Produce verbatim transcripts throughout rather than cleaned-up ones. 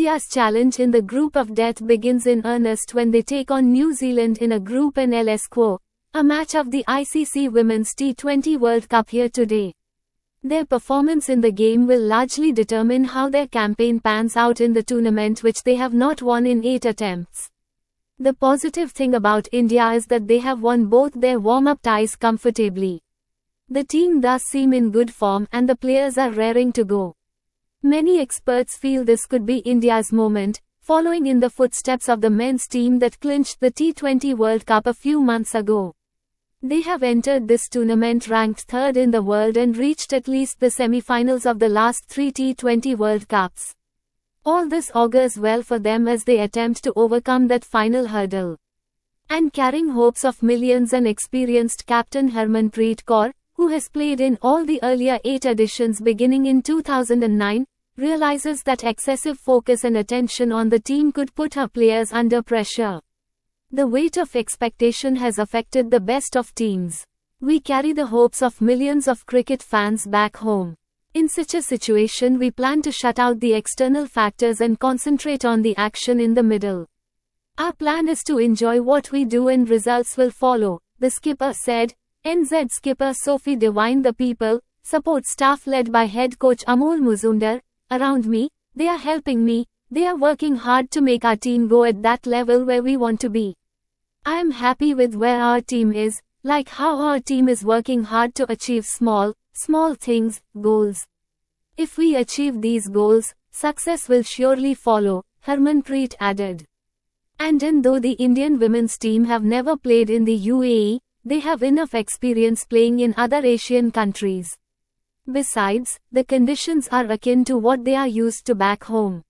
India's challenge in the group of death begins in earnest when they take on New Zealand in a group in Lesco, a match of the I C C Women's T twenty World Cup here today. Their performance in the game will largely determine how their campaign pans out in the tournament, which they have not won in eight attempts. The positive thing about India is that they have won both their warm-up ties comfortably. The team does seem in good form and the players are raring to go. Many experts feel this could be India's moment, following in the footsteps of the men's team that clinched the T twenty World Cup a few months ago. They have entered this tournament ranked third in the world and reached at least the semi-finals of the last three T twenty World Cups. All this augurs well for them as they attempt to overcome that final hurdle. And carrying hopes of millions, and experienced captain Harmanpreet Kaur, who has played in all the earlier eight editions beginning in two thousand nine, realizes that excessive focus and attention on the team could put her players under pressure. The weight of expectation has affected the best of teams. We carry the hopes of millions of cricket fans back home. In such a situation, we plan to shut out the external factors and concentrate on the action in the middle. Our plan is to enjoy what we do and results will follow, the skipper said. N Z skipper Sophie Devine. The people, support staff led by head coach Amol Muzumdar, around me, they are helping me, they are working hard to make our team go at that level where we want to be. I am happy with where our team is, like how our team is working hard to achieve small, small things, goals. If we achieve these goals, success will surely follow, Harmanpreet added. And and though the Indian women's team have never played in the U A E, they have enough experience playing in other Asian countries. Besides, the conditions are akin to what they are used to back home.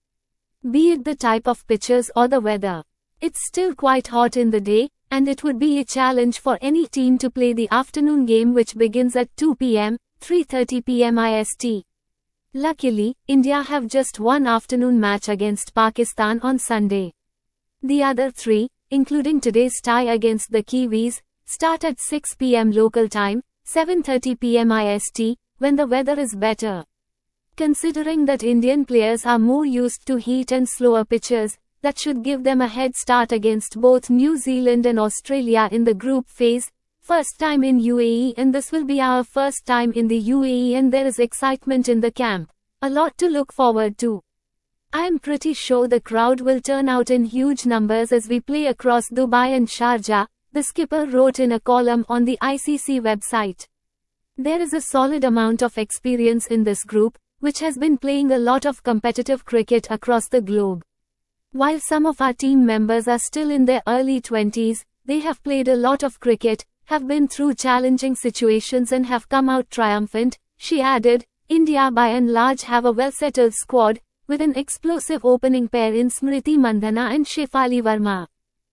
Be it the type of pitches or the weather. It's still quite hot in the day, and it would be a challenge for any team to play the afternoon game, which begins at two p m, three thirty p m I S T. Luckily, India have just one afternoon match against Pakistan on Sunday. The other three, including today's tie against the Kiwis, start at six p m local time, seven thirty p m I S T, when the weather is better. Considering that Indian players are more used to heat and slower pitches, that should give them a head start against both New Zealand and Australia in the group phase. First time in U A E, and this will be our first time in the U A E, and there is excitement in the camp. A lot to look forward to. I am pretty sure the crowd will turn out in huge numbers as we play across Dubai and Sharjah, the skipper wrote in a column on the I C C website. There is a solid amount of experience in this group, which has been playing a lot of competitive cricket across the globe. While some of our team members are still in their early twenties, they have played a lot of cricket, have been through challenging situations and have come out triumphant, she added. India by and large have a well-settled squad, with an explosive opening pair in Smriti Mandhana and Shefali Verma.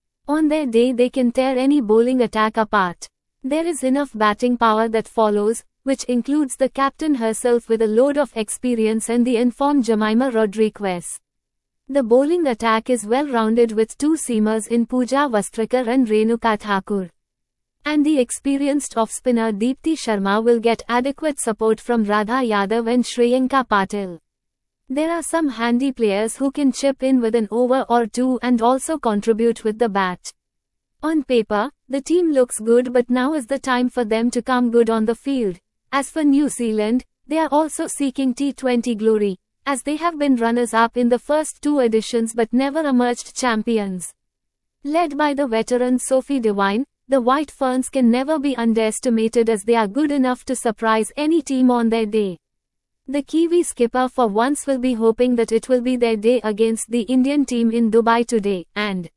On their day they can tear any bowling attack apart. There is enough batting power that follows, which includes the captain herself with a load of experience and the informed Jemimah Rodriguez. The bowling attack is well-rounded with two seamers in Pooja Vastrakar and Renuka Thakur. And the experienced off-spinner Deepti Sharma will get adequate support from Radha Yadav and Shreyanka Patil. There are some handy players who can chip in with an over or two and also contribute with the bat. On paper, the team looks good, but now is the time for them to come good on the field. As for New Zealand, they are also seeking T twenty glory, as they have been runners-up in the first two editions but never emerged champions. Led by the veteran Sophie Devine, the White Ferns can never be underestimated as they are good enough to surprise any team on their day. The Kiwi skipper for once will be hoping that it will be their day against the Indian team in Dubai today, and